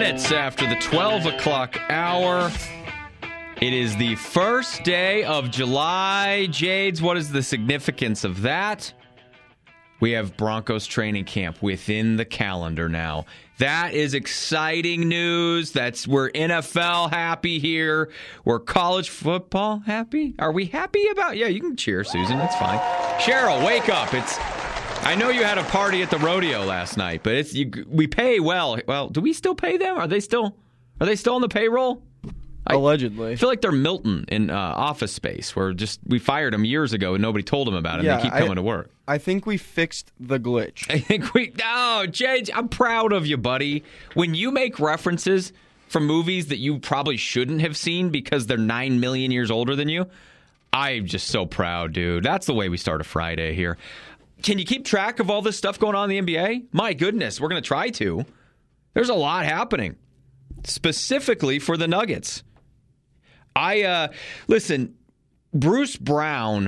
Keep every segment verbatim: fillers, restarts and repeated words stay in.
minutes after the twelve o'clock hour. It is the first day of July. Jades, what is the significance of that? We have Broncos training camp within the calendar now. That is exciting news. That's we're N F L happy here. We're college football happy. Are we happy about? Yeah, you can cheer, Susan. That's fine. Cheryl, wake up. It's. I know you had a party at the rodeo last night, but it's you, we pay well. Well, do we still pay them? Are they still? Are they still on the payroll? Allegedly. I feel like they're Milton in uh, Office Space, where just we fired them years ago and nobody told them about it. Yeah, and they keep coming I, to work. I think we fixed the glitch. I think we. Oh, Jay, I'm proud of you, buddy. When you make references from movies that you probably shouldn't have seen because they're nine million years older than you, I'm just so proud, dude. That's the way we start a Friday here. Can you keep track of all this stuff going on in the N B A? My goodness, we're going to try to. There's a lot happening, specifically for the Nuggets. I, uh, listen, Bruce Brown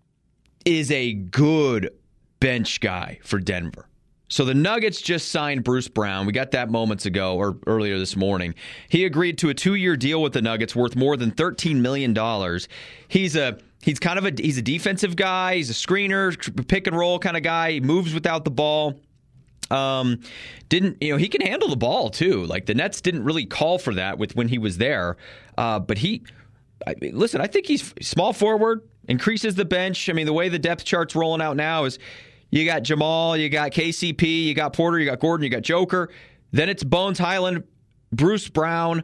is a good bench guy for Denver. So the Nuggets just signed Bruce Brown. We got that moments ago or earlier this morning. He agreed to a two-year deal with the Nuggets worth more than thirteen million dollars. He's a he's kind of a he's a defensive guy. He's a screener, pick and roll kind of guy. He moves without the ball. Um, didn't you know he can handle the ball too? Like the Nets didn't really call for that with when he was there. Uh, but he, I, listen, I think he's small forward, increases the bench. I mean, the way the depth chart's rolling out now is you got Jamal, you got K C P, you got Porter, you got Gordon, you got Joker. Then it's Bones Highland, Bruce Brown,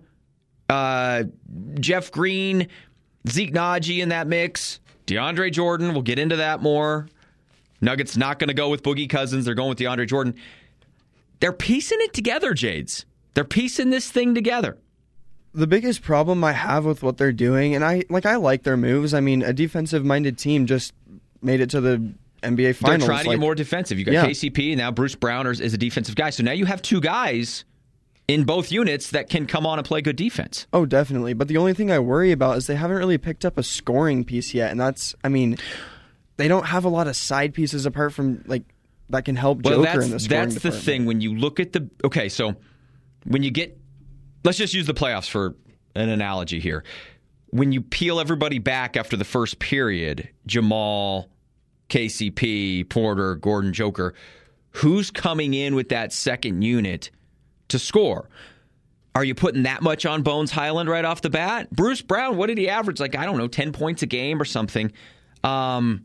uh, Jeff Green, Zeke Naji in that mix. DeAndre Jordan, we'll get into that more. Nuggets not going to go with Boogie Cousins. They're going with DeAndre Jordan. They're piecing it together, Jades. They're piecing this thing together. The biggest problem I have with what they're doing, and I like I like their moves. I mean, a defensive-minded team just made it to the N B A Finals. They're trying to like, get more defensive. You got yeah. K C P, and now Bruce Brown is a defensive guy. So now you have two guys in both units that can come on and play good defense. Oh, definitely. But the only thing I worry about is they haven't really picked up a scoring piece yet, and that's, I mean, they don't have a lot of side pieces apart from like that can help well, Joker that's, in the scoring That's department. the thing. When you look at the okay, so when you get, let's just use the playoffs for an analogy here. When you peel everybody back after the first period, Jamal, K C P, Porter, Gordon, Joker, who's coming in with that second unit to score? Are you putting that much on Bones Highland right off the bat? Bruce Brown, what did he average? Like, I don't know, ten points a game or something. Um,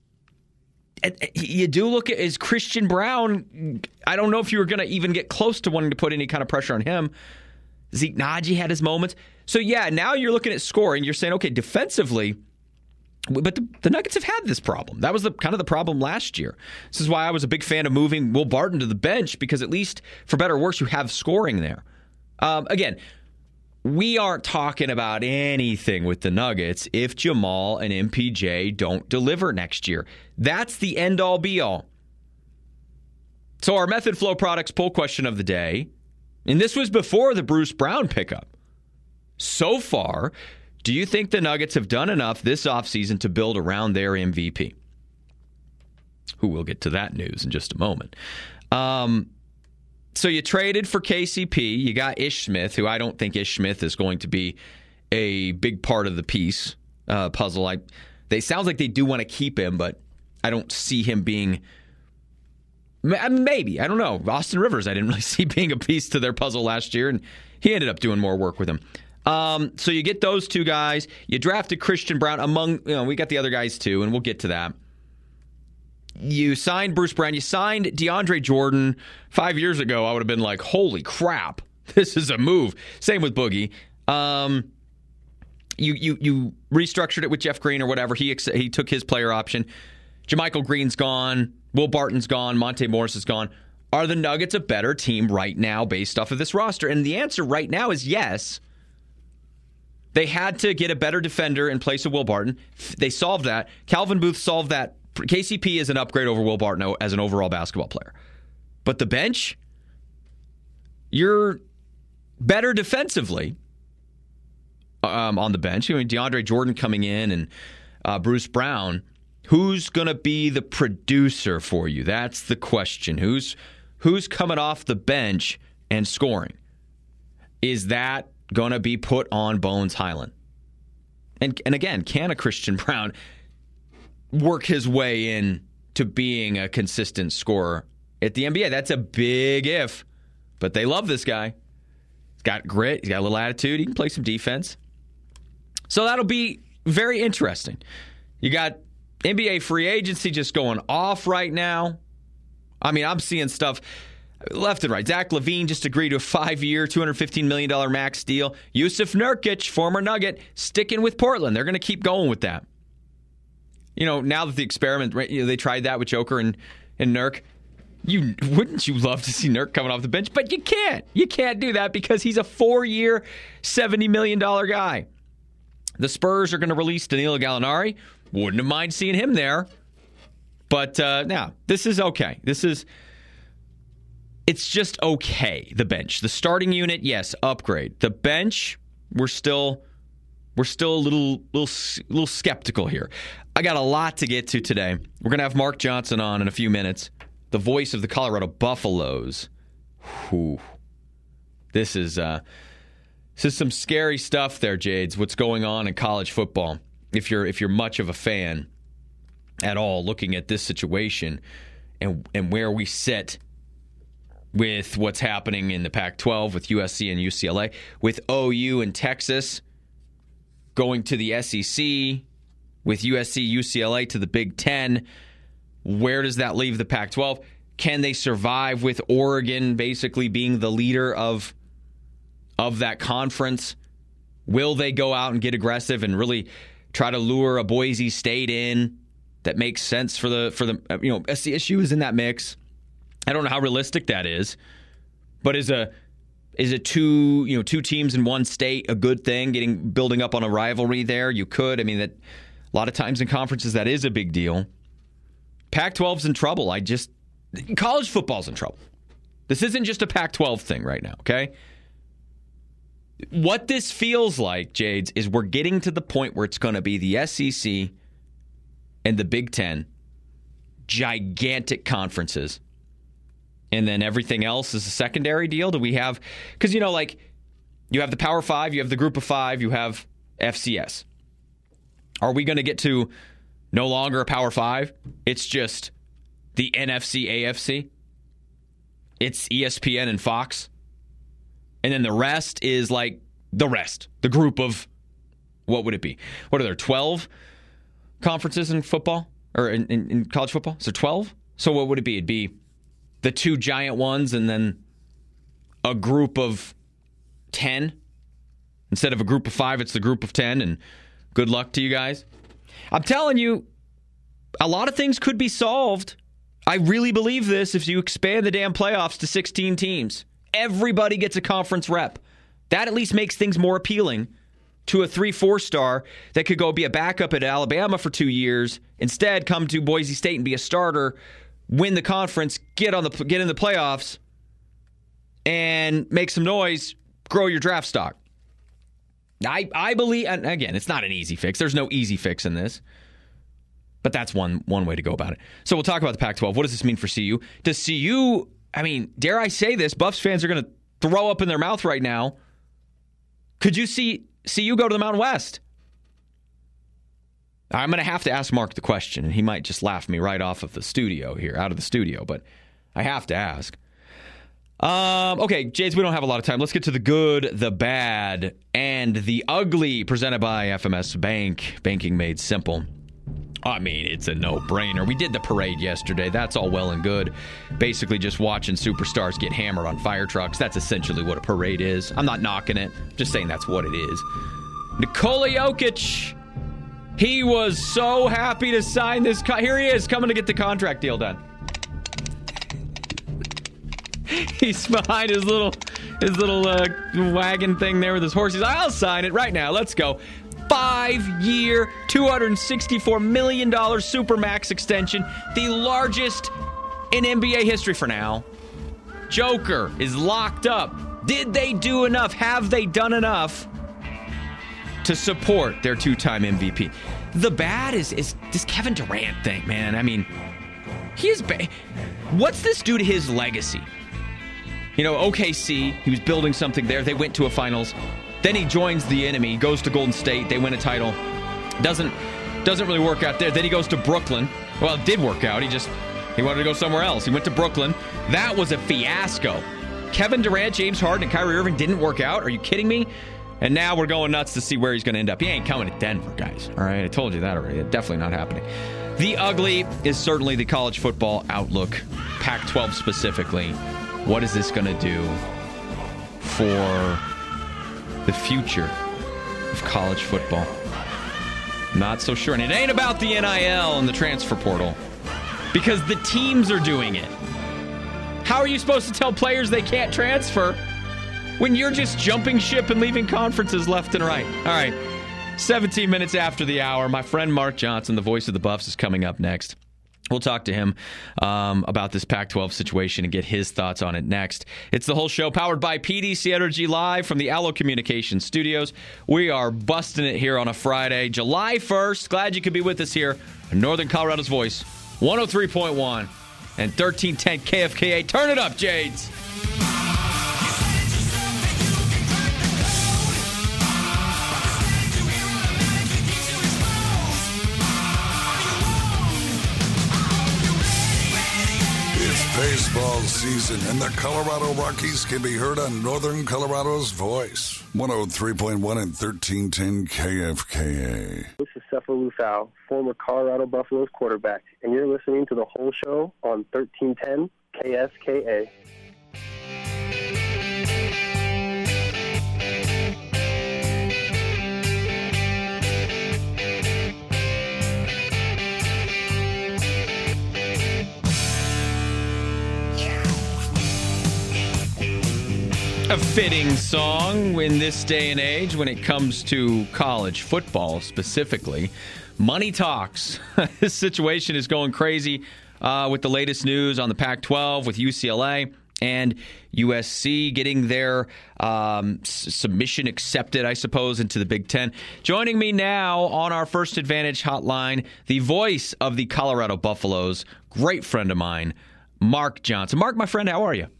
you do look at is Christian Brown. I don't know if you were going to even get close to wanting to put any kind of pressure on him. Zeke Naji had his moments. So, yeah, now you're looking at scoring. You're saying, okay, defensively, but the, the Nuggets have had this problem. That was the kind of the problem last year. This is why I was a big fan of moving Will Barton to the bench, because at least, for better or worse, you have scoring there. Um, again, we aren't talking about anything with the Nuggets if Jamal and M P J don't deliver next year. That's the end-all, be-all. So our Method Flow Products poll question of the day, and this was before the Bruce Brown pickup. So far, do you think the Nuggets have done enough this offseason to build around their M V P? Who will get to that news in just a moment. Um, so you traded for K C P. You got Ish Smith, who I don't think Ish Smith is going to be a big part of the piece uh, puzzle. I, they sounds like they do want to keep him, but I don't see him being. Maybe. I don't know. Austin Rivers, I didn't really see being a piece to their puzzle last year, and he ended up doing more work with him. Um, so you get those two guys. You drafted Christian Brown among, you know, we got the other guys too, and we'll get to that. You signed Bruce Brown. You signed DeAndre Jordan. Five years ago, I would have been like, holy crap, this is a move. Same with Boogie. Um, you you you restructured it with Jeff Green or whatever. He he took his player option. JaMychal Green's gone. Will Barton's gone. Monte Morris is gone. Are the Nuggets a better team right now based off of this roster? And the answer right now is yes. They had to get a better defender in place of Will Barton. They solved that. Calvin Booth solved that. K C P is an upgrade over Will Barton as an overall basketball player. But the bench, you're better defensively um, on the bench. I mean, DeAndre Jordan coming in and uh, Bruce Brown. Who's going to be the producer for you? That's the question. Who's who's coming off the bench and scoring? is that going to be put on Bones Hyland? And and again, can a Christian Braun work his way in to being a consistent scorer at the N B A? That's a big if. But they love this guy. He's got grit. He's got a little attitude. He can play some defense. So that'll be very interesting. You got N B A free agency just going off right now. I mean, I'm seeing stuff left and right. Zach LaVine just agreed to a five-year, two hundred fifteen million dollars max deal. Yusuf Nurkic, former Nugget, sticking with Portland. They're going to keep going with that. You know, now that the experiment, you know, they tried that with Joker and, and Nurk. You wouldn't you love to see Nurk coming off the bench? But you can't. You can't do that because he's a four-year, seventy million dollars guy. The Spurs are going to release Danilo Gallinari. Wouldn't have mind seeing him there. But uh, now, this is okay. This is, it's just okay, the bench. The starting unit, yes, upgrade. The bench, we're still, we're still a little, little, little skeptical here. I got a lot to get to today. We're going to have Mark Johnson on in a few minutes, the voice of the Colorado Buffaloes. Whew. This is, uh, this is some scary stuff there, Jades, what's going on in college football. If you're if you're much of a fan at all, looking at this situation and and where we sit with what's happening in the Pac twelve with U S C and U C L A, with O U and Texas going to the S E C, with U S C, U C L A to the Big Ten, where does that leave the Pac twelve? Can they survive with Oregon basically being the leader of of that conference? Will they go out and get aggressive and really try to lure a Boise State in that makes sense for the for the you know S C S U is in that mix. I don't know how realistic that is, but is a is a two you know two teams in one state a good thing? Getting building up on a rivalry there, you could. I mean that a lot of times in conferences that is a big deal. Pac twelve's in trouble. I just college football's in trouble. This isn't just a Pac twelve thing right now. Okay. What this feels like, Jades, is we're getting to the point where it's going to be the S E C and the Big Ten, gigantic conferences, and then everything else is a secondary deal. Do we have, because, you know, like, you have the Power Five, you have the Group of Five, you have F C S. Are we going to get to no longer a Power Five? It's just the N F C, A F C. It's E S P N and Fox. And then the rest is like the rest, the group of, what would it be? What are there, twelve conferences in football? Or in, in, in college football? Is there twelve? So what would it be? It'd be the two giant ones and then a group of ten. Instead of a group of five, it's the group of ten. And good luck to you guys. I'm telling you, a lot of things could be solved. I really believe this if you expand the damn playoffs to sixteen teams. Everybody gets a conference rep. That at least makes things more appealing to a three, four star that could go be a backup at Alabama for two years. Instead, come to Boise State and be a starter, win the conference, get on the get in the playoffs, and make some noise, grow your draft stock. I I believe, and again, it's not an easy fix. There's no easy fix in this. But that's one one way to go about it. So we'll talk about the Pac twelve. What does this mean for C U? Does C U... I mean, dare I say this, Buffs fans are going to throw up in their mouth right now. Could you see see you go to the Mountain West? I'm going to have to ask Mark the question, and he might just laugh me right off of the studio here, out of the studio, but I have to ask. Um, okay, Jades, we don't have a lot of time. Let's get to the good, the bad, and the ugly, presented by F M S Bank. Banking made simple. I mean, it's a no-brainer. We did the parade yesterday. That's all well and good. Basically just watching superstars get hammered on fire trucks. That's essentially what a parade is. I'm not knocking it. Just saying that's what it is. Nikola Jokic, he was so happy to sign this. Co- Here he is, coming to get the contract deal done. He's behind his little his little uh, wagon thing there with his horses. I'll sign it right now. Let's go. Five-year, two hundred sixty-four million dollars Supermax extension, the largest in N B A history for now. Joker is locked up. Did they do enough? Have they done enough to support their two-time M V P? The bad is, is this Kevin Durant thing, man. I mean, he is ba- what's this do to his legacy? You know, O K C, he was building something there. They went to a finals. Then he joins the enemy, goes to Golden State. They win a title. Doesn't doesn't really work out there. Then he goes to Brooklyn. Well, it did work out. He just he wanted to go somewhere else. He went to Brooklyn. That was a fiasco. Kevin Durant, James Harden, and Kyrie Irving didn't work out. Are you kidding me? And now we're going nuts to see where he's going to end up. He ain't coming to Denver, guys. All right, I told you that already. It's definitely not happening. The ugly is certainly the college football outlook, Pac twelve specifically. What is this going to do for the future of college football? Not so sure. And it ain't about the N I L and the transfer portal, because the teams are doing it. How are you supposed to tell players they can't transfer when you're just jumping ship and leaving conferences left and right? All right, seventeen minutes after the hour, my friend Mark Johnson, the voice of the Buffs, is coming up next. We'll talk to him um, about this Pac twelve situation and get his thoughts on it next. It's The Whole Show, powered by P D C Energy, live from the Allo Communications Studios. We are busting it here on a Friday, July first. Glad you could be with us here on Northern Colorado's Voice, one oh three point one and thirteen ten K F K A. Turn it up, Jades. Baseball season, and the Colorado Rockies can be heard on Northern Colorado's Voice, one oh three point one and thirteen ten K F K A. This is Cephalou Lufau, former Colorado Buffaloes quarterback, and you're listening to The Whole Show on thirteen ten K S K A. A fitting song in this day and age when it comes to college football specifically. Money talks. This situation is going crazy uh, with the latest news on the Pac twelve with U C L A and U S C getting their um, s- submission accepted, I suppose, into the Big Ten. Joining me now on our First Advantage hotline, the voice of the Colorado Buffaloes, great friend of mine, Mark Johnson. Mark, my friend, how are you?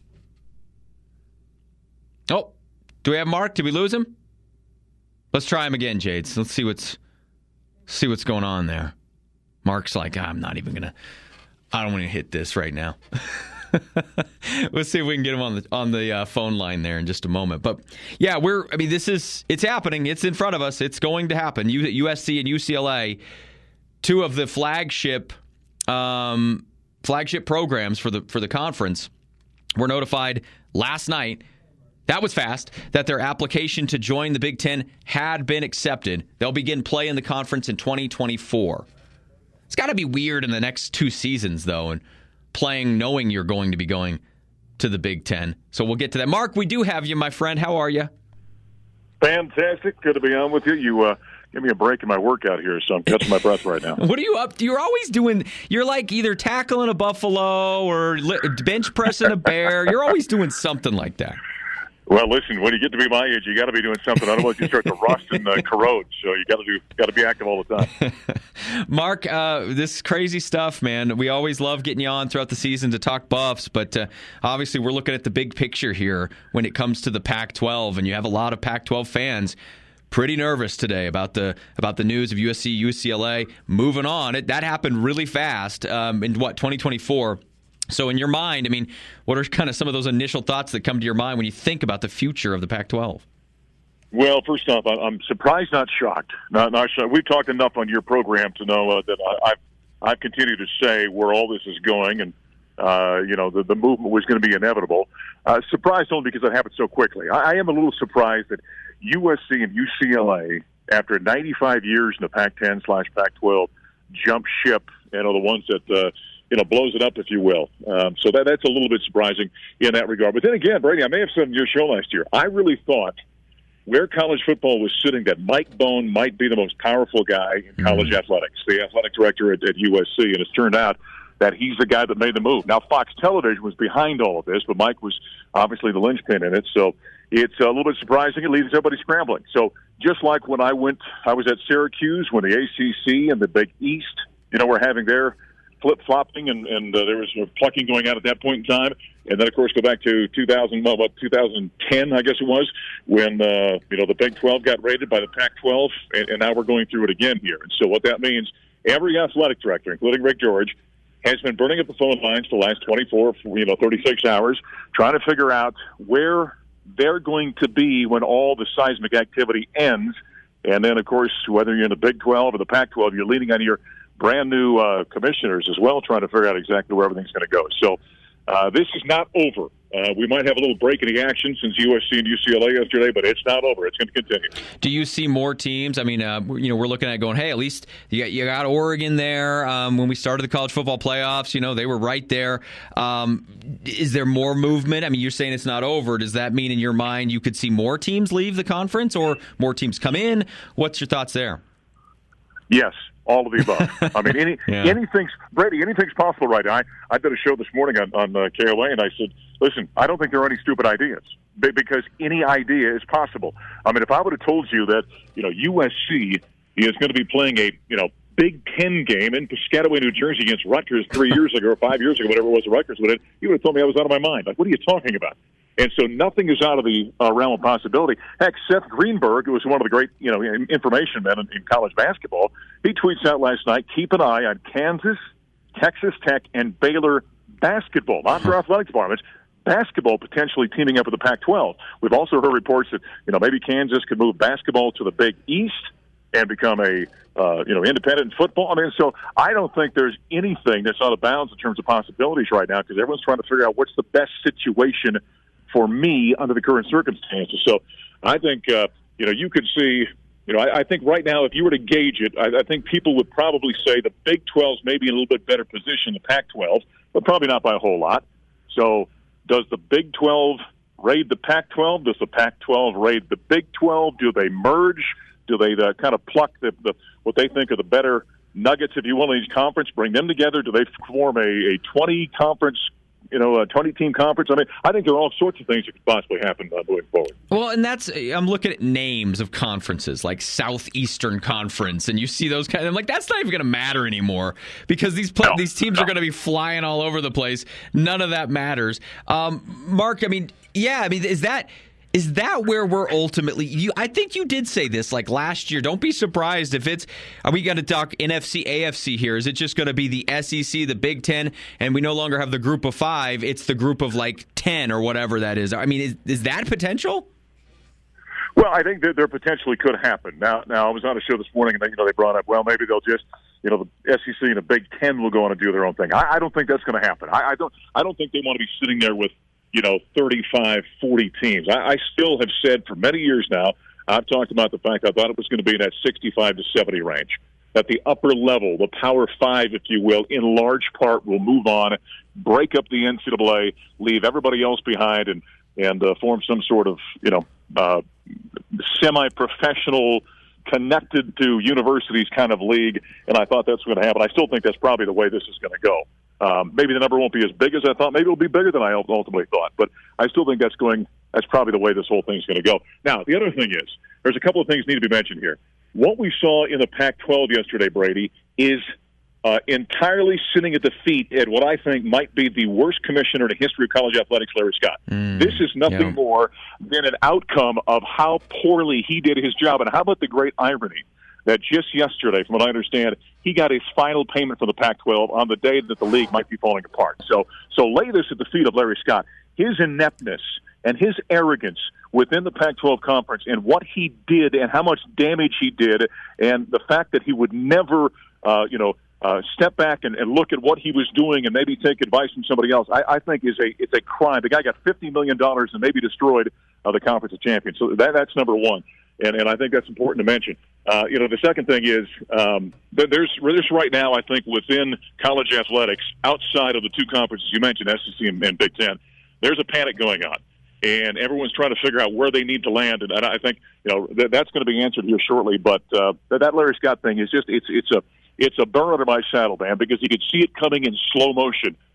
Oh, do we have Mark? Did we lose him? Let's try him again, Jades. Let's see what's see what's going on there. Mark's like, I'm not even gonna. I don't want to hit this right now. Let's see if we can get him on the on the uh, phone line there in just a moment. But yeah, we're. I mean, this is it's happening. It's in front of us. It's going to happen. U, U S C and U C L A, two of the flagship um, flagship programs for the for the conference, were notified last night. That was fast, that their application to join the Big Ten had been accepted. They'll begin play in the conference in twenty twenty-four. It's got to be weird in the next two seasons, though, and playing knowing you're going to be going to the Big Ten. So we'll get to that. Mark, we do have you, my friend. How are you? Fantastic. Good to be on with you. You uh, give me a break in my workout here, so I'm catching my breath right now. What are you up to? You're always doing, you're like either tackling a buffalo or bench pressing a bear. You're always doing something like that. Well, listen, when you get to be my age, you got to be doing something. Otherwise, you start to rust and uh, corrode. So you got to do, got to be active all the time. Mark, uh, this crazy stuff, man. We always love getting you on throughout the season to talk Buffs, but uh, obviously we're looking at the big picture here when it comes to the Pac twelve, and you have a lot of Pac twelve fans pretty nervous today about the about the news of U S C, U C L A moving on. It that happened really fast um, in what twenty twenty-four. So in your mind, I mean, what are kind of some of those initial thoughts that come to your mind when you think about the future of the Pac twelve? Well, first off, I'm surprised, not shocked. Not, not shocked. We've talked enough on your program to know uh, that I, I've, I've continued to say where all this is going, and uh, you know the, the movement was going to be inevitable. Uh, surprised only because it happened so quickly. I, I am a little surprised that U S C and U C L A, after ninety-five years in the Pac ten slash Pac twelve, jump ship and are the ones that uh, you know, blows it up, if you will. Um, so that that's a little bit surprising in that regard. But then again, Brady, I may have said in your show last year, I really thought where college football was sitting that Mike Bohn might be the most powerful guy in college mm-hmm. athletics, the athletic director at, at U S C, and it's turned out that he's the guy that made the move. Now, Fox Television was behind all of this, but Mike was obviously the linchpin in it, so it's a little bit surprising. It leaves everybody scrambling. So just like when I went, I was at Syracuse when the A C C and the Big East, you know, were having their flip-flopping, and, and uh, there was uh, plucking going on at that point in time. And then, of course, go back to two thousand, well, what, two thousand ten, I guess it was, when, uh, you know, the Big twelve got raided by the Pac twelve, and, and now we're going through it again here. And so what that means, every athletic director, including Rick George, has been burning up the phone lines for the last twenty-four, you know, thirty-six hours, trying to figure out where they're going to be when all the seismic activity ends. And then, of course, whether you're in the Big twelve or the Pac twelve, you're leaning on your brand-new uh, commissioners as well, trying to figure out exactly where everything's going to go. So uh, this is not over. Uh, we might have a little break in the action since U S C and U C L A yesterday, but it's not over. It's going to continue. Do you see more teams? I mean, uh, you know, we're looking at going, hey, at least you got, you got Oregon there. Um, when we started the college football playoffs, you know, they were right there. Um, is there more movement? I mean, you're saying it's not over. Does that mean in your mind you could see more teams leave the conference or more teams come in? What's your thoughts there? Yes. All of the above. I mean, any yeah. anything's Brady. Anything's possible right now. I, I did a show this morning on, on uh, K O A, and I said, "Listen, I don't think there are any stupid ideas because any idea is possible." I mean, if I would have told you that you know U S C is going to be playing a you know Big Ten game in Piscataway, New Jersey, against Rutgers three years ago or five years ago, whatever it was, the Rutgers would have, you would have told me I was out of my mind. Like, what are you talking about? And so nothing is out of the uh, realm of possibility. Heck, Seth Greenberg, who was one of the great, you know, information men in, in college basketball, he tweets out last night, keep an eye on Kansas, Texas Tech, and Baylor basketball, not their athletic departments, basketball potentially teaming up with the Pac twelve. We've also heard reports that, you know, maybe Kansas could move basketball to the Big East and become a, uh, you know, independent in football. I mean, so I don't think there's anything that's out of bounds in terms of possibilities right now because everyone's trying to figure out what's the best situation for me under the current circumstances. So I think, uh, you know, you could see, you know, I, I think right now if you were to gauge it, I, I think people would probably say the Big twelve's maybe in a little bit better position than the Pac twelve, but probably not by a whole lot. So does the Big twelve raid the Pac twelve? Does the Pac twelve raid the Big twelve? Do they merge? Do they uh, kind of pluck the, the what they think are the better nuggets, if you will, in each conference, bring them together? Do they form a, a twenty-conference you know, a twenty-team conference? I mean, I think there are all sorts of things that could possibly happen uh, moving forward. Well, and that's, I'm looking at names of conferences, like Southeastern Conference, and you see those kind of, I'm like, that's not even going to matter anymore because these play, no, these teams no. are going to be flying all over the place. None of that matters. Um, Mark, I mean, yeah, I mean, is that... Is that where we're ultimately? You, I think you did say this like last year. Don't be surprised if it's. Are we going to talk N F C, A F C here? Is it just going to be the S E C, the Big Ten, and we no longer have the group of five? It's the group of like ten or whatever that is. I mean, is, is that potential? Well, I think that there potentially could happen. Now, now I was on a show this morning, and they, you know, they brought up, well, maybe they'll just, you know, the S E C and the Big Ten will go on and do their own thing. I, I don't think that's going to happen. I, I don't. I don't think they want to be sitting there with, you know, thirty-five, forty teams. I, I still have said for many years now, I've talked about the fact I thought it was going to be in that sixty-five to seventy range. That the upper level, the Power Five, if you will, in large part will move on, break up the N C double A, leave everybody else behind, and and uh, form some sort of, you know, uh, semi-professional, connected to universities kind of league. And I thought that's going to happen. I still think that's probably the way this is going to go. Um, maybe the number won't be as big as I thought. Maybe it'll be bigger than I ultimately thought. But I still think that's going. That's probably the way this whole thing's going to go. Now, the other thing is, there's a couple of things need to be mentioned here. What we saw in the Pac twelve yesterday, Brady, is uh, entirely sitting at the feet at what I think might be the worst commissioner in the history of college athletics, Larry Scott. Mm, this is nothing yeah. more than an outcome of how poorly he did his job. And how about the great irony that just yesterday, from what I understand, he got his final payment for the Pac twelve on the day that the league might be falling apart. So, so lay this at the feet of Larry Scott. His ineptness and his arrogance within the Pac twelve conference and what he did and how much damage he did, and the fact that he would never, uh, you know, uh, step back and, and look at what he was doing and maybe take advice from somebody else, I, I think is a it's a crime. The guy got fifty million dollars and maybe destroyed uh, the Conference of Champions. So that, that's number one. And, and I think that's important to mention. Uh, you know, the second thing is um, there's, there's right now, I think, within college athletics, outside of the two conferences you mentioned, S E C and, and Big Ten, there's a panic going on. And everyone's trying to figure out where they need to land. And, and I think, you know, th- that's going to be answered here shortly. But uh, that Larry Scott thing is just, it's it's a it's a burn under my saddle, man, because you could see it coming in slow motion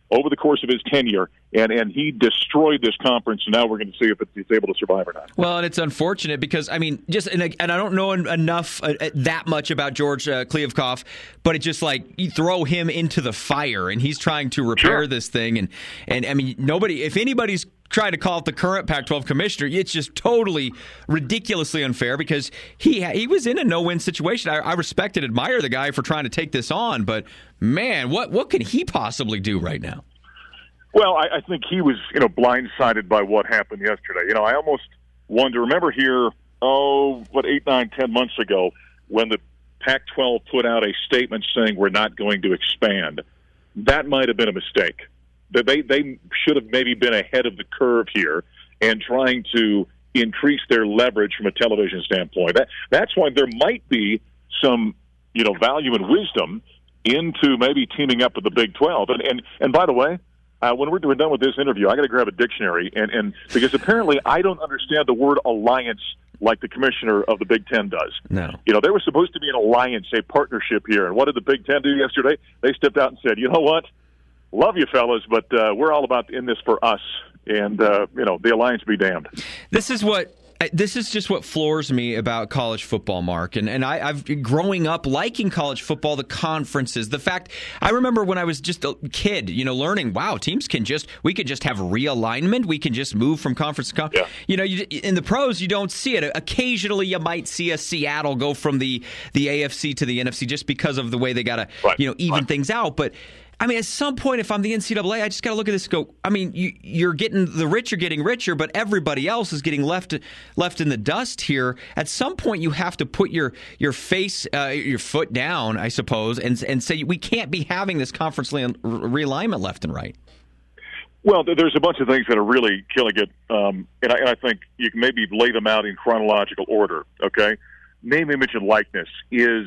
over the course of his tenure, and, and he destroyed this conference, and now we're going to see if it's, it's able to survive or not. Well, and it's unfortunate because, I mean, just and, and I don't know enough, uh, that much about George uh, Kliavkoff, but it's just like you throw him into the fire, and he's trying to repair Sure. this thing. And, and, I mean, nobody, if anybody's trying to call it the current Pac twelve commissioner, it's just totally ridiculously unfair because he he was in a no-win situation. I, I respect and admire the guy for trying to take this on, but man, what what can he possibly do right now? Well, I, I think he was, you know, blindsided by what happened yesterday. You know, I almost wonder. Remember here, oh, what eight, nine, ten months ago, when the Pac twelve put out a statement saying we're not going to expand. That might have been a mistake. That they they should have maybe been ahead of the curve here and trying to increase their leverage from a television standpoint. That that's why there might be some, you know, value and wisdom into maybe teaming up with the Big twelve. And and, and by the way, uh, when we're, we're done with this interview, I got to grab a dictionary and, and because apparently I don't understand the word alliance like the commissioner of the Big Ten does. No. You know, there was supposed to be an alliance, a partnership here. And what did the Big Ten do yesterday? They stepped out and said, you know what? Love you, fellas, but uh, we're all about in this for us, and uh, you know the alliance be damned. This is what this is just what floors me about college football, Mark. And and I, I've growing up liking college football, the conferences, the fact I remember when I was just a kid, you know, learning. Wow, teams can just we could just have realignment. We can just move from conference to conference. Yeah. You know, you, in the pros, you don't see it. Occasionally, you might see a Seattle go from the the A F C to the N F C just because of the way they got to right. you know even right. things out, but. I mean, at some point, if I'm the N C double A, I just got to look at this and go, I mean, you, you're getting, the rich are getting richer, but everybody else is getting left left in the dust here. At some point, you have to put your your face, uh, your foot down, I suppose, and and say, we can't be having this conference realignment left and right. Well, there's a bunch of things that are really killing it, um, and, I, and I think you can maybe lay them out in chronological order, okay? Name, image, and likeness is,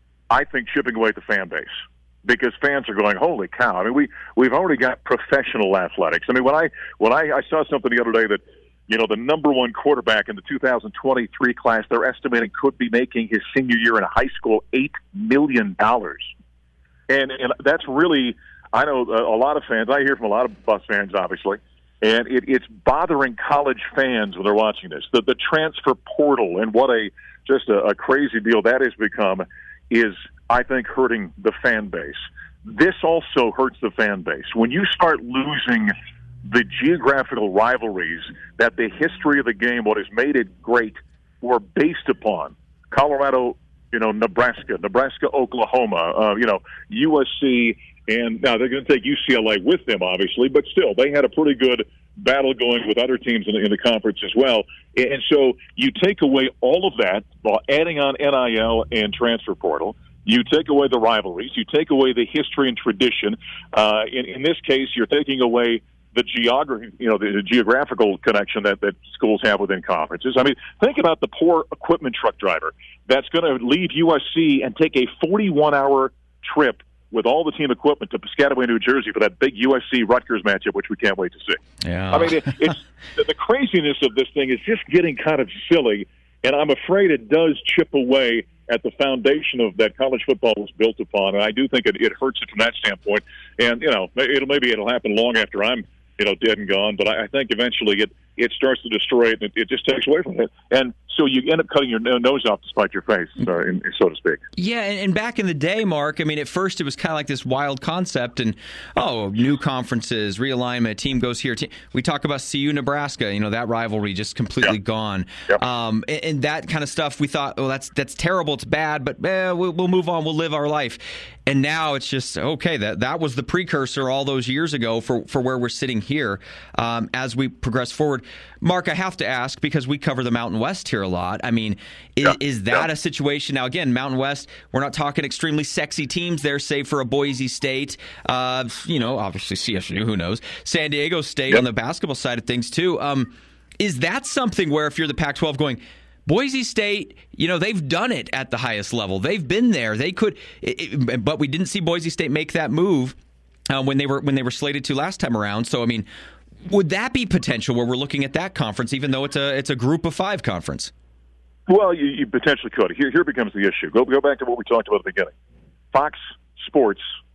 I think, chipping away at the fan base. Because fans are going, holy cow! I mean, we we've already got professional athletics. I mean, when I when I, I saw something the other day that, you know, the number one quarterback in the two thousand twenty-three class, they're estimating could be making his senior year in high school eight million dollars, and and that's really, I know a, a lot of fans. I hear from a lot of Bucs fans, obviously, and it, it's bothering college fans when they're watching this. The the transfer portal and what a just a, a crazy deal that has become is, I think, hurting the fan base. This also hurts the fan base. When you start losing the geographical rivalries that the history of the game, what has made it great, were based upon, Colorado, you know, Nebraska, Nebraska, Oklahoma, uh, you know, U S C, and now they're going to take U C L A with them, obviously, but still, they had a pretty good battle going with other teams in the, in the conference as well. And so you take away all of that while adding on N I L and transfer portal. You take away the rivalries. You take away the history and tradition. Uh, in, in this case, you're taking away the geography, you know, the, the geographical connection that, that schools have within conferences. I mean, think about the poor equipment truck driver that's going to leave U S C and take a forty-one hour trip with all the team equipment to Piscataway, New Jersey for that big U S C Rutgers matchup, which we can't wait to see. Yeah. I mean, it, it's the craziness of this thing is just getting kind of silly, and I'm afraid it does chip away at the foundation of that college football was built upon, and I do think it, it hurts it from that standpoint. And you know, it'll maybe it'll happen long after I'm you know dead and gone, but I, I think eventually it it starts to destroy it, and it, it just takes away from it. And so you end up cutting your nose off to spite your face, uh, in, so to speak. Yeah, and, and back in the day, Mark, I mean, at first it was kind of like this wild concept, and, oh, new conferences, realignment, team goes here. Team. We talk about C U Nebraska, you know, that rivalry just completely yep. gone. Yep. Um, and, and that kind of stuff, we thought, oh, that's that's terrible, it's bad, but eh, we'll, we'll move on, we'll live our life. And now it's just, okay, that that was the precursor all those years ago for, for where we're sitting here um, as we progress forward. Mark, I have to ask, because we cover the Mountain West here a lot. I mean, is, yeah. is that yeah. a situation? Now, again, Mountain West, we're not talking extremely sexy teams there, save for a Boise State, uh, you know, obviously C S U, who knows, San Diego State yep. on the basketball side of things, too. Um, is that something where if you're the Pac twelve going, Boise State, you know, they've done it at the highest level. They've been there. They could, it, but we didn't see Boise State make that move uh, when they were when they were slated to last time around. So, I mean, would that be potential where we're looking at that conference, even though it's a it's a group of five conference? Well, you, you potentially could. Here, here becomes the issue. Go go back to what we talked about at the beginning. Fox Sports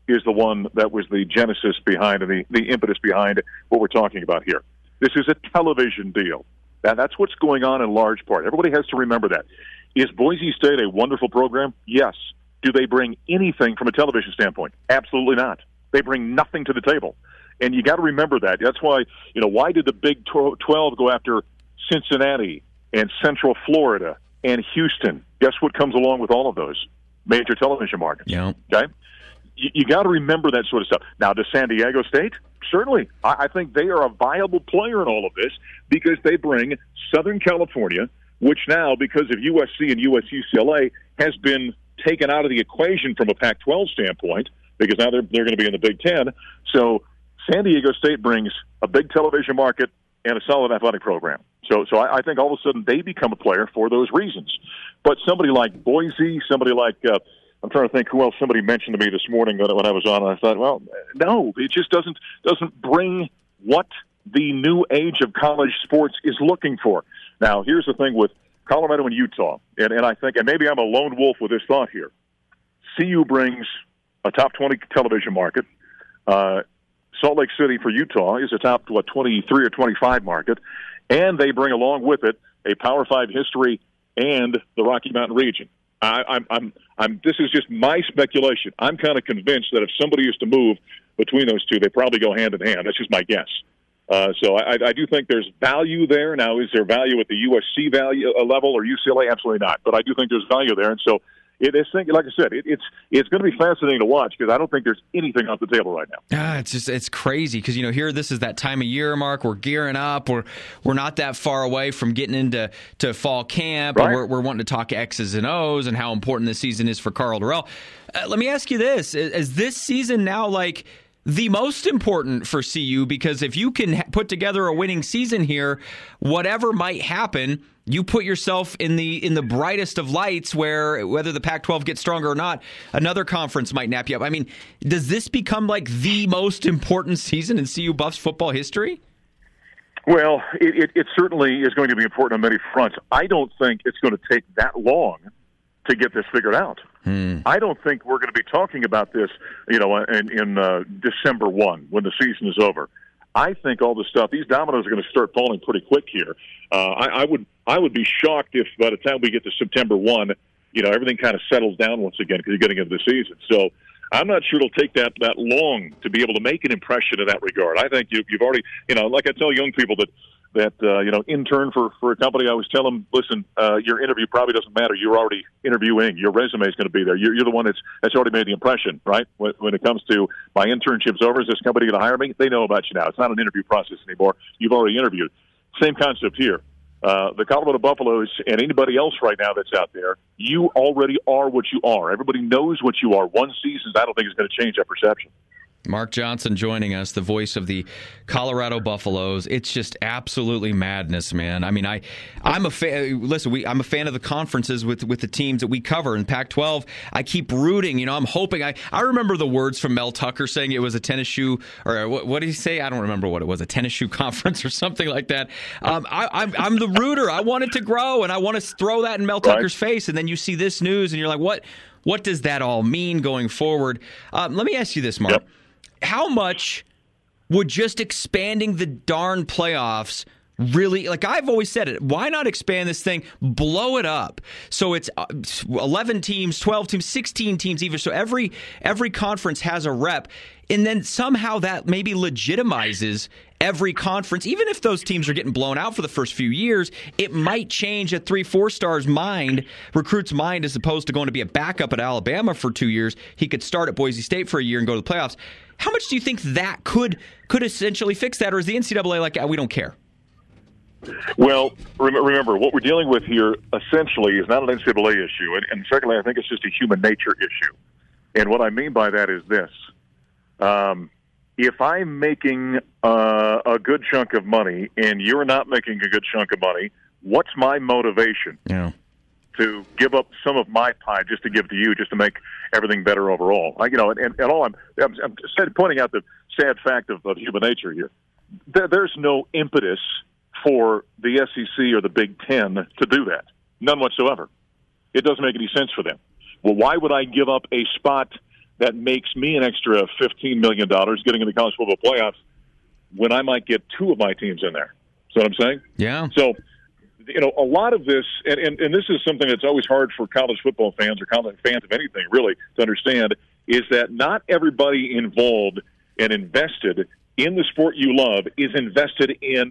is the one that was the genesis behind and the, the impetus behind what we're talking about here. This is a television deal. Now, that's what's going on in large part. Everybody has to remember that. Is Boise State a wonderful program? Yes. Do they bring anything from a television standpoint? Absolutely not. They bring nothing to the table. And you got to remember that. That's why, you know, why did the Big twelve go after Cincinnati and Central Florida and Houston? Guess what comes along with all of those? Major television markets. Yeah. Okay? You, you got to remember that sort of stuff. Now, does San Diego State? Certainly. I, I think they are a viable player in all of this because they bring Southern California, which now, because of U S C and U S U C L A, has been taken out of the equation from a Pac twelve standpoint because now they're, they're going to be in the Big Ten. So San Diego State brings a big television market and a solid athletic program. So so I, I think all of a sudden they become a player for those reasons. But somebody like Boise, somebody like, uh, I'm trying to think who else somebody mentioned to me this morning when I was on, and I thought, well, no, it just doesn't doesn't bring what the new age of college sports is looking for. Now, here's the thing with Colorado and Utah, and, and I think, and maybe I'm a lone wolf with this thought here, C U brings a top twenty television market. Uh, Salt Lake City for Utah is a top, what, twenty-three or twenty-five market, and they bring along with it a Power Five history and the Rocky Mountain region. I, I'm, I'm, I'm. This is just my speculation. I'm kind of convinced that if somebody used to move between those two, they probably go hand in hand. That's just my guess. Uh, so I, I do think there's value there. Now, is there value at the U S C value uh, level or U C L A? Absolutely not. But I do think there's value there, and so. It is, like I said, it, it's it's going to be fascinating to watch because I don't think there's anything off the table right now. Ah, it's just it's crazy because you know here this is that time of year, Mark. We're gearing up. We're we're not that far away from getting into to fall camp, right. and we're we're wanting to talk X's and O's and how important this season is for Karl Dorrell. Uh, let me ask you this: is, is this season now like the most important for C U? Because if you can ha- put together a winning season here, whatever might happen, you put yourself in the in the brightest of lights where whether the Pac twelve gets stronger or not, another conference might nap you up. I mean, does this become like the most important season in C U Buffs football history? Well, it, it, it certainly is going to be important on many fronts. I don't think it's going to take that long to get this figured out. Hmm. I don't think we're going to be talking about this, you know, in, in uh, December first when the season is over. I think all this stuff, these dominoes are going to start falling pretty quick here. Uh, I, I would I would be shocked if by the time we get to September first, you know, everything kind of settles down once again because you're getting into the season. So I'm not sure it'll take that, that long to be able to make an impression in that regard. I think you, you've already, you know, like I tell young people that, that uh, you know, intern for, for a company, I always tell them, listen, uh, your interview probably doesn't matter. You're already interviewing. Your resume is going to be there. You're, you're the one that's, that's already made the impression, right? When, when it comes to my internship's over, is this company going to hire me? They know about you now. It's not an interview process anymore. You've already interviewed. Same concept here. Uh, the Colorado Buffaloes and anybody else right now that's out there, you already are what you are. Everybody knows what you are. One season, I don't think is going to change that perception. Mark Johnson joining us, the voice of the Colorado Buffaloes. It's just absolutely madness, man. I mean, I, I'm a fan. Listen, we, I'm a fan of the conferences with, with the teams that we cover. In Pac twelve, I keep rooting. You know, I'm hoping. I, I remember the words from Mel Tucker saying it was a tennis shoe, or what, what did he say? I don't remember what it was, a tennis shoe conference or something like that. Um, I, I'm, I'm the rooter. I want it to grow, and I want to throw that in Mel Tucker's right. face. And then you see this news, and you're like, what? What does that all mean going forward? Um, let me ask you this, Mark. Yep. How much would just expanding the darn playoffs really, like I've always said it, why not expand this thing, blow it up so it's eleven teams, twelve teams, sixteen teams even, so every every conference has a rep, and then somehow that maybe legitimizes every conference. Even if those teams are getting blown out for the first few years, it might change a three, four star's mind, recruit's mind, as opposed to going to be a backup at Alabama for two years. He could start at Boise State for a year and go to the playoffs. How much do you think that could could essentially fix that, or is the N C double A like, oh, we don't care? Well, remember, what we're dealing with here essentially is not an N C double A issue, and, and secondly, I think it's just a human nature issue. And what I mean by that is this. Um, if I'm making uh, a good chunk of money and you're not making a good chunk of money, what's my motivation? Yeah. To give up some of my pie just to give to you, just to make everything better overall. I, you know, and, and all I'm, I'm, I'm just pointing out the sad fact of, of human nature here. There, there's no impetus for the S E C or the Big Ten to do that. None whatsoever. It doesn't make any sense for them. Well, why would I give up a spot that makes me an extra fifteen million dollars getting in the college football playoffs when I might get two of my teams in there. See what I'm saying? Yeah. So, you know, a lot of this, and, and, and this is something that's always hard for college football fans or college fans of anything, really, to understand, is that not everybody involved and invested in the sport you love is invested in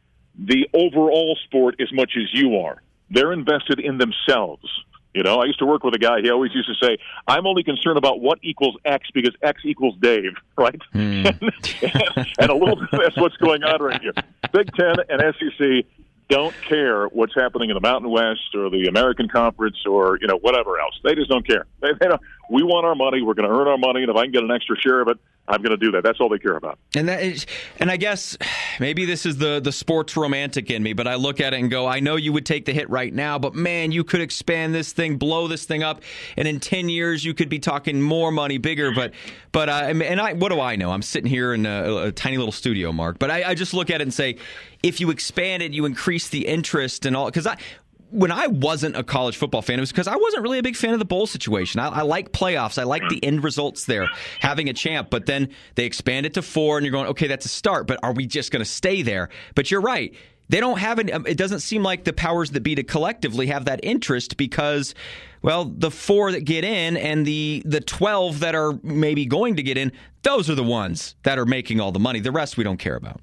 the overall sport as much as you are. They're invested in themselves. You know, I used to work with a guy, he always used to say, I'm only concerned about what equals X because X equals Dave, right? Mm. and, and a little bit that's what's going on right here. Big Ten and S E C don't care what's happening in the Mountain West or the American Conference or, you know, whatever else. They just don't care. They, they don't, we want our money. We're going to earn our money, and if I can get an extra share of it, I'm going to do that. That's all they care about. And that is, and I guess maybe this is the, the sports romantic in me, but I look at it and go, I know you would take the hit right now, but man, you could expand this thing, blow this thing up, and in ten years you could be talking more money, bigger. But, but uh, and I, what do I know? I'm sitting here in a, a tiny little studio, Mark. But I, I just look at it and say, if you expand it, you increase the interest and all. Because I. When I wasn't a college football fan, it was because I wasn't really a big fan of the bowl situation. I, I like playoffs. I like the end results there, having a champ. But then they expand it to four, and you're going, okay, that's a start. But are we just going to stay there? But you're right. They don't have an, it doesn't seem like the powers that be to collectively have that interest because, well, the four that get in and the, the twelve that are maybe going to get in, those are the ones that are making all the money. The rest we don't care about.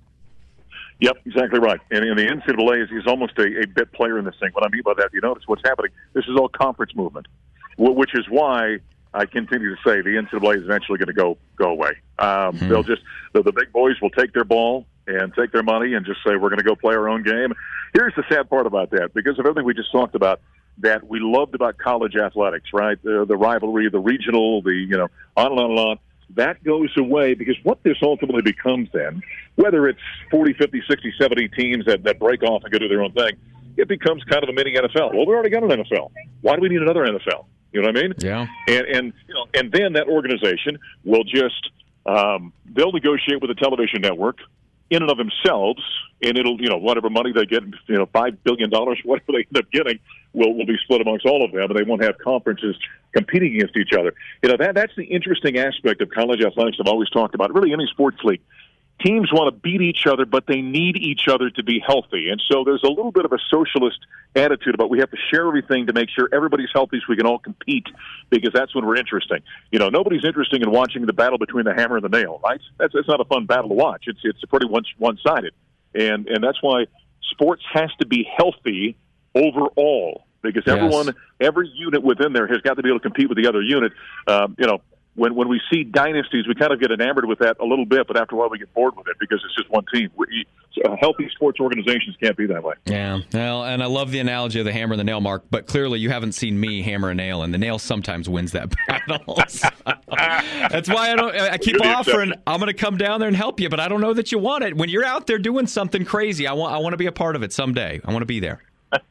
Yep, exactly right. And, and the N C double A is, is almost a, a bit player in this thing. What I mean by that, you notice what's happening. This is all conference movement, which is why I continue to say the N C double A is eventually going to go go away. Um, hmm. They'll just the, the big boys will take their ball and take their money and just say we're going to go play our own game. Here's the sad part about that, because of everything we just talked about that we loved about college athletics, right? The, the rivalry, the regional, the you know on and on and on. That goes away because what this ultimately becomes then, whether it's forty, fifty, sixty, seventy teams that, that break off and go do their own thing, it becomes kind of a mini N F L. Well, we already got an N F L. Why do we need another N F L? You know what I mean? Yeah. And and you know, and then that organization will just um, they'll negotiate with the television network in and of themselves, and it'll you know whatever money they get, you know five billion dollars, whatever they end up getting, will will be split amongst all of them, and they won't have conferences competing against each other. You know that that's the interesting aspect of college athletics. I've always talked about. Really, any sports league. Teams want to beat each other, but they need each other to be healthy. And so there's a little bit of a socialist attitude about we have to share everything to make sure everybody's healthy so we can all compete, because that's when we're interesting. You know, nobody's interested in watching the battle between the hammer and the nail, right? That's that's not a fun battle to watch. It's it's pretty one one sided, and and that's why sports has to be healthy overall, because everyone, yes. every unit within there has got to be able to compete with the other unit. Um, you know. When when we see dynasties, we kind of get enamored with that a little bit, but after a while we get bored with it because it's just one team. We, so healthy sports organizations can't be that way. Yeah, well, and I love the analogy of the hammer and the nail, Mark, but clearly you haven't seen me hammer a nail, and the nail sometimes wins that battle. So, that's why I don't. I keep offering, I'm going to come down there and help you, but I don't know that you want it. When you're out there doing something crazy, I want I want to be a part of it someday. I want to be there.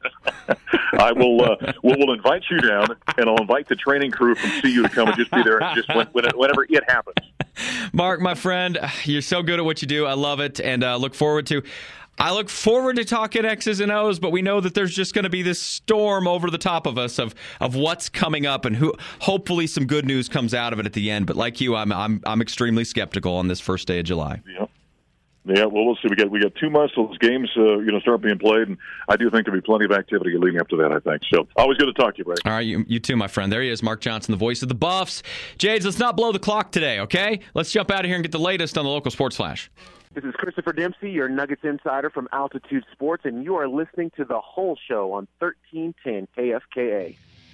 I will. Uh, we'll, we'll invite you down, and I'll invite the training crew from C U to come and just be there, just when, when it, whenever it happens. Mark, my friend, you're so good at what you do. I love it, and uh, look forward to. I look forward to talking X's and O's, but we know that there's just going to be this storm over the top of us of of what's coming up, and who hopefully some good news comes out of it at the end. But like you, I'm I'm I'm extremely skeptical on this first day of July. Yeah. Yeah, well, we'll see. We got we got two months till those games, uh, you know, start being played, and I do think there'll be plenty of activity leading up to that. I think so. Always good to talk to you, Brad. All right, you, you too, my friend. There he is, Mark Johnson, the voice of the Buffs. Jades, let's not blow the clock today, okay? Let's jump out of here and get the latest on the local sports flash. This is Christopher Dempsey, your Nuggets insider from Altitude Sports, and you are listening to The Whole Show on thirteen ten K F K A.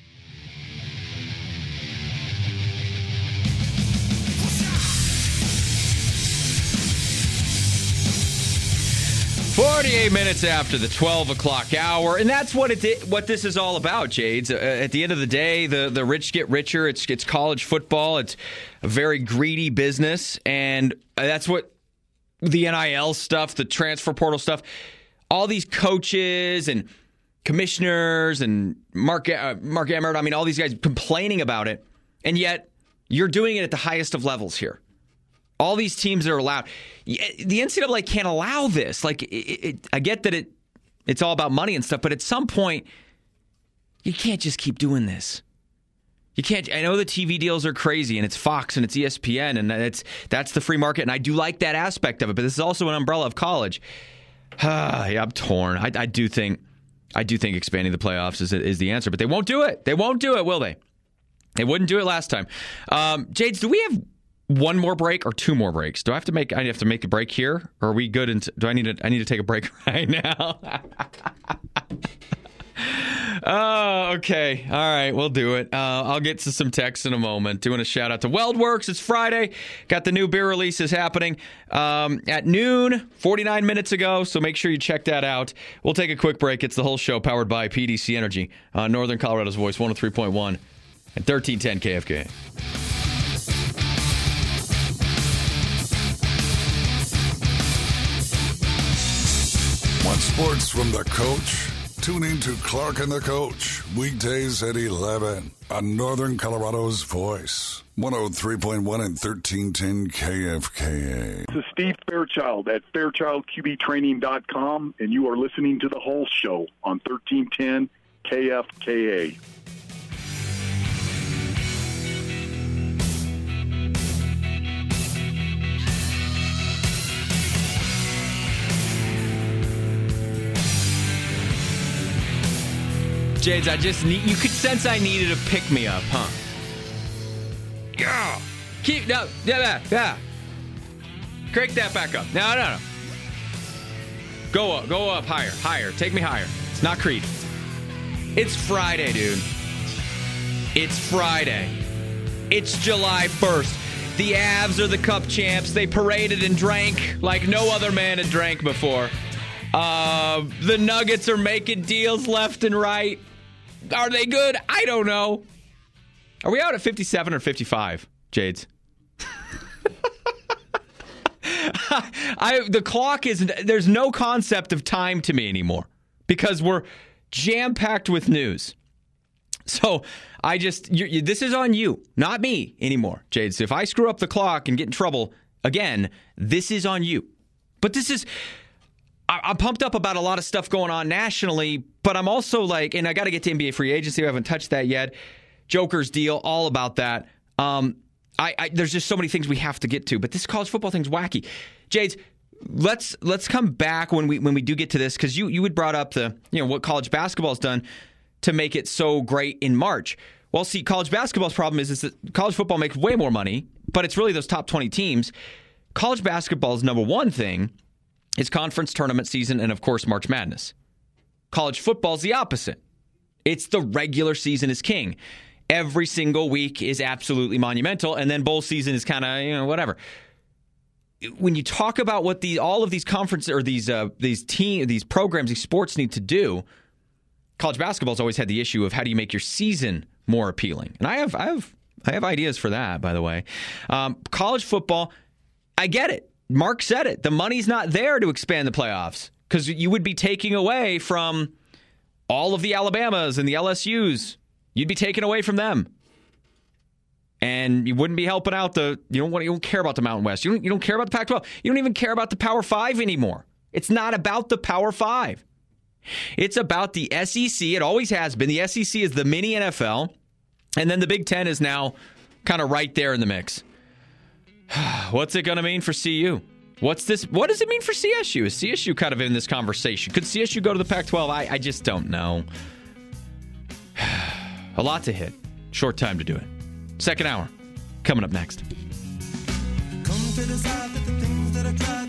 forty-eight minutes after the twelve o'clock hour, and that's what it what this is all about, Jades. Uh, at the end of the day, the, the rich get richer. It's it's college football. It's a very greedy business, and that's what the N I L stuff, the transfer portal stuff, all these coaches and commissioners and Mark uh, Mark Emmert, I mean, all these guys complaining about it, and yet you're doing it at the highest of levels here. All these teams are allowed. The N C double A can't allow this. Like, it, it, I get that it it's all about money and stuff, but at some point, you can't just keep doing this. You can't. I know the T V deals are crazy, and it's Fox and it's E S P N, and it's that's the free market, and I do like that aspect of it. But this is also an umbrella of college. yeah, I'm torn. I, I do think, I do think expanding the playoffs is is the answer, but they won't do it. They won't do it, will they? They wouldn't do it last time. Um, Jades, do we have one more break or two more breaks? Do I have to make? I have to make a break here, or are we good? And do I need to? I need to take a break right now. Oh, okay. All right, we'll do it. Uh, I'll get to some texts in a moment. Doing a shout out to WeldWorks. It's Friday. Got the new beer releases happening um, at noon, forty-nine minutes ago, so make sure you check that out. We'll take a quick break. It's the whole show powered by P D C Energy, uh, Northern Colorado's Voice, one oh three point one and thirteen ten K F K A. Want sports from the coach? Tune in to Clark and the Coach, weekdays at eleven on Northern Colorado's Voice, one oh three point one and thirteen ten K F K A. This is Steve Fairchild at Fairchild Q B Training dot com, and you are listening to The Whole Show on thirteen ten K F K A. Jades, I just need, you could sense I needed a pick me up, huh? Yeah. Keep, no, yeah, yeah, yeah. Crank that back up. No, no, no. Go up, go up higher, higher. Take me higher. It's not Creed. It's Friday, dude. It's Friday. It's July first. The Avs are the Cup champs. They paraded and drank like no other man had drank before. Uh, the Nuggets are making deals left and right. Are they good? I don't know. Are we out at fifty-seven or fifty-five, Jades? I the clock is there's no concept of time to me anymore because we're jam-packed with news. So I just you, you, this is on you, not me anymore, Jades. If I screw up the clock and get in trouble again, this is on you. But this is. I'm pumped up about a lot of stuff going on nationally, but I'm also like, and I got to get to N B A free agency. I haven't touched that yet. Joker's deal, all about that. Um, I, I there's just so many things we have to get to, but this college football thing's wacky. Jades, let's let's come back when we when we do get to this because you you had brought up the you know what college basketball's done to make it so great in March. Well, see, college basketball's problem is is that college football makes way more money, but it's really those top twenty teams. College basketball's number one thing. It's conference tournament season and, of course, March Madness. College football's the opposite. It's the regular season is king. Every single week is absolutely monumental, and then bowl season is kind of, you know, whatever. When you talk about what the all of these conferences or these uh, these team these programs, these sports need to do, college basketball's always had the issue of how do you make your season more appealing. And I have I have I have ideas for that, by the way. Um, college football, I get it. Mark said it. The money's not there to expand the playoffs because you would be taking away from all of the Alabamas and the L S Us. You'd be taking away from them. And you wouldn't be helping out the, you don't want, you don't care about the Mountain West. You don't, you don't care about the Pac twelve. You don't even care about the Power Five anymore. It's not about the Power Five. It's about the S E C. It always has been. The S E C is the mini N F L. And then the Big Ten is now kind of right there in the mix. What's it going to mean for C U? What's this? What does it mean for C S U? Is C S U kind of in this conversation? Could C S U go to the Pac twelve? I, I just don't know. A lot to hit. Short time to do it. Second hour coming up next. Come to decide that the things that I tried